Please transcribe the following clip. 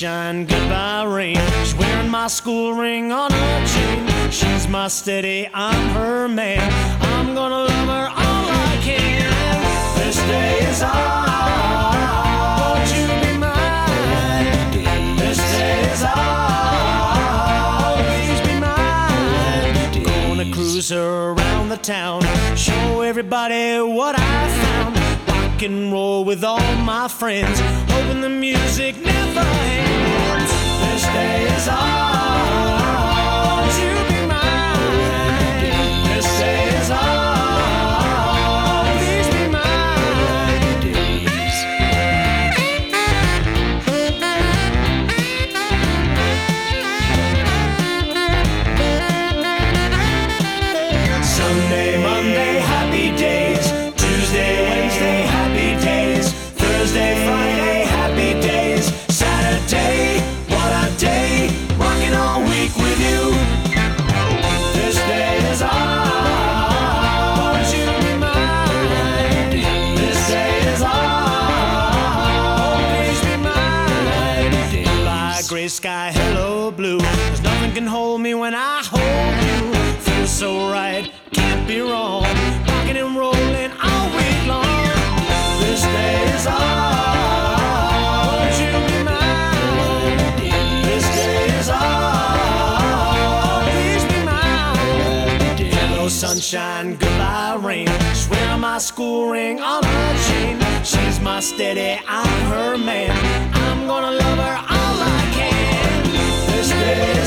sunshine, goodbye rain. She's wearing my school ring on her chain. She's my steady, I'm her man. I'm gonna love her all I can. This day is ours. Won't you be mine? This day is ours. Please be mine. Gonna cruise her around the town, show everybody what I found. Rock and roll with all my friends, hoping the music never ends. This day is ours. You be mine. This day is ours. Please be mine. Sunday, Monday, happy days. Tuesday, Wednesday, happy days. Thursday, Friday, happy days. Saturday, what a day. Rocking all week with you. This day is ours. Won't you be mine? This day is ours. Please be mine. Goodbye, gray sky, hello, blue. There's nothing can hold me when I hold you. Feels so right, can't be wrong. Rocking and rolling all week long. This day is ours. Won't you be mine? This day is ours. Please be mine. Hello, sunshine, goodbye rain. She's wearing my school ring on her chain. She's my steady, I'm her man. I'm gonna love her all I can. This day